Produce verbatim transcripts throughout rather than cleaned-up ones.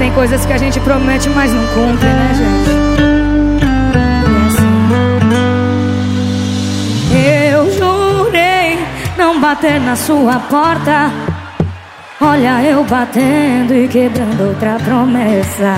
Tem coisas que a gente promete, mas não cumpre, né, gente? É assim. Eu jurei não bater na sua porta. Olha eu batendo e quebrando outra promessa.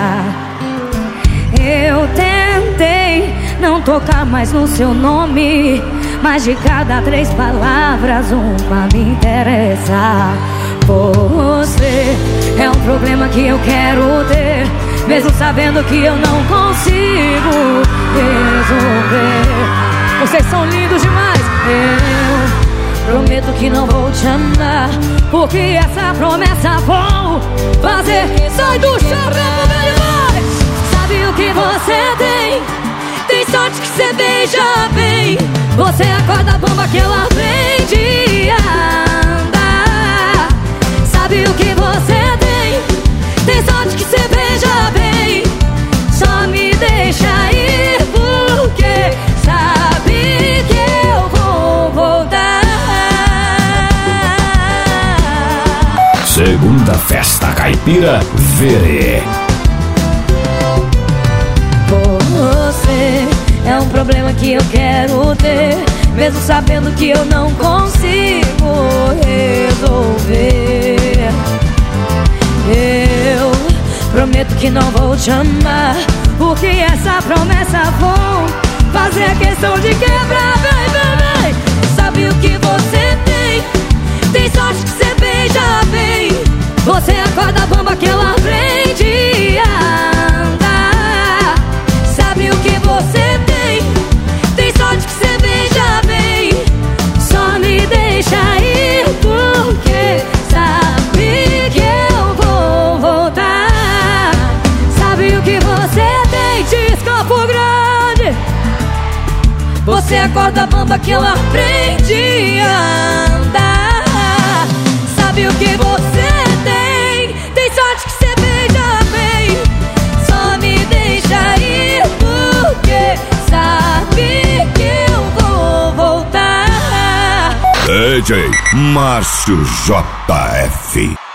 Eu tentei não tocar mais no seu nome, mas de cada três palavras uma me interessa. Você é um problema que eu quero ter, mesmo sabendo que eu não consigo resolver. Vocês são lindos demais. Eu prometo que não vou te amar, porque essa promessa vou fazer. Sai do chão, vai. Sabe o que você tem? Tem sorte que você beija bem. Você acorda a bomba que ela aprende a andar. Sabe o que você tem? Tem sorte que você beija bem. Só me deixa ir porque sabe que eu vou voltar. Segunda Festa Caipira Verê. Você é um problema que eu quero ter, mesmo sabendo que eu não consigo resolver. Eu prometo que não vou te amar, porque essa promessa vou fazer questão de quebrar. Vem, vem, vem. Sabe o que você tem? Tem sorte que você beija bem. Você acorda a bomba que ela aprende a andar. Sabe o que você tem? Tem sorte que você beija bem. Só me deixa ir porque sabe que eu vou voltar. Sabe o que você tem? Diz Campo Grande. Você acorda a bomba que ela aprende a andar. Sabe o que você tem? Tem sorte que você beija bem. Só me deixa ir porque sabe que eu vou voltar. D J Márcio J F.